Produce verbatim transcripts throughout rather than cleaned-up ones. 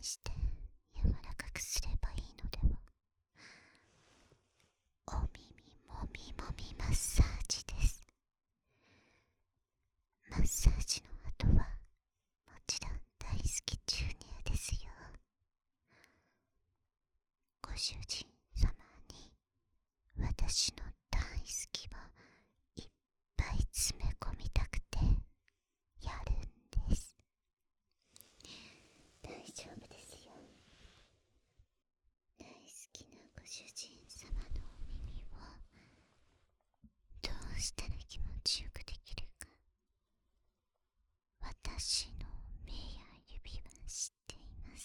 して柔らかくすればいいのでは。お耳もみもみマッサージです。マッサージの後はもちろん大好き注入ですよ。ご主人様に私の大好きをいっぱい詰め込みたくてやるんです。大丈夫ですよ。大好きなご主人様のお耳をどうしたら気持ちよくできるか、私の目や指は知っています。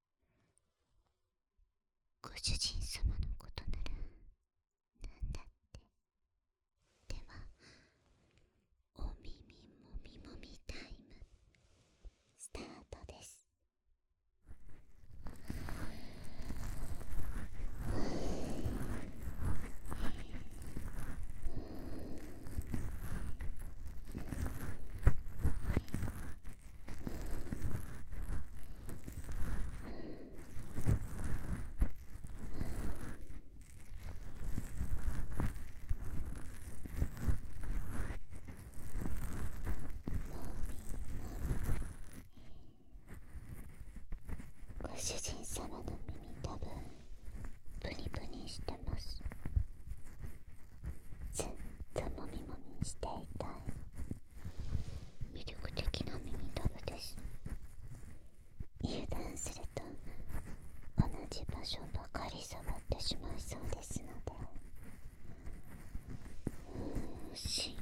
ご主人様のことならなんだって。では、お耳もみもみタイムスタートです。ご主人様の耳多分プニプニしてます。ずっともみもみしていたい魅力的な耳たぶです。油断すると同じ場所ばかり触ってしまいそうですので、うーし